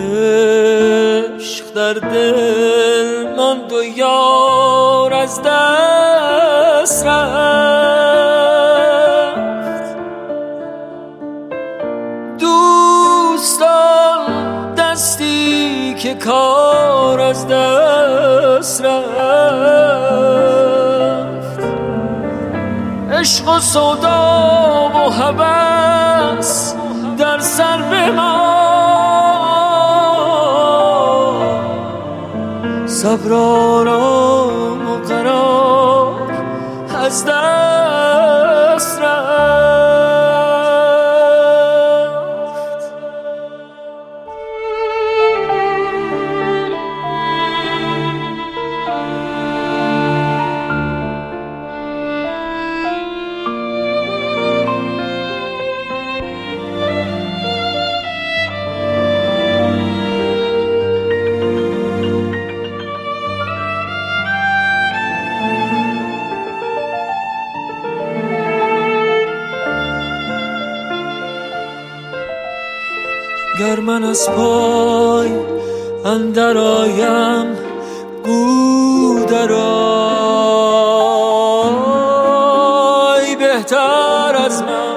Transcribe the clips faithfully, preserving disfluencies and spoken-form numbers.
عشق در دل ماند و یار از دست رفت. دوستان دستی که کار از دست رفت. عشق و سودا و هوس در سر بمان، صبر آرام و قرار از دست رفت. گر من از پای اندر آیم گو در آی، بهتر از من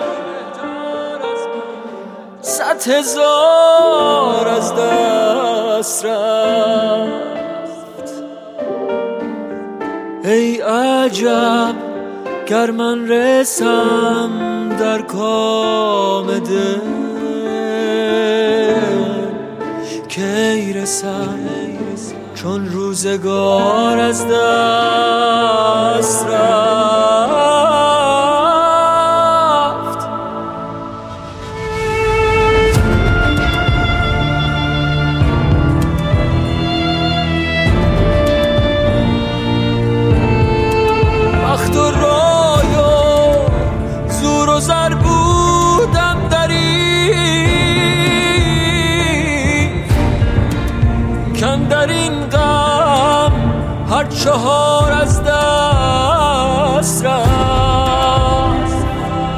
صد هزار از دست رفت. ای عجب گر من رسم در کام دل، کی رسم چون روزگار از دست رفت. بخت و رای و زور و زر بودم در در این غم هر چهار از دست رفت.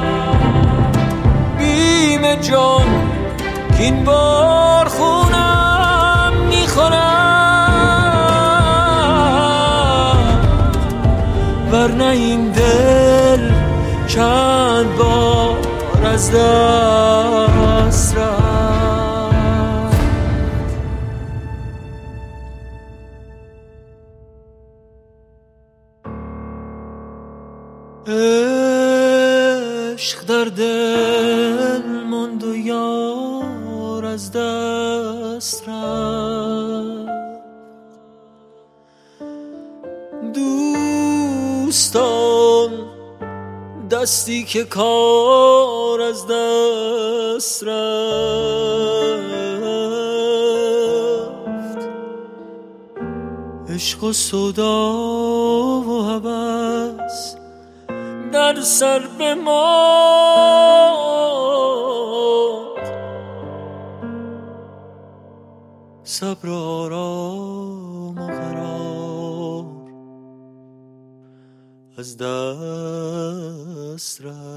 بیم جان که این بار خونم میخورم، ورنه این دل چند بار از دست رفت. عشق در دل ماند و یار از دست رفت. دوستان دستی که کار از دست رفت. عشق و سودا و هوس در سر بماند، صبر آرام و قرار از دست رفت.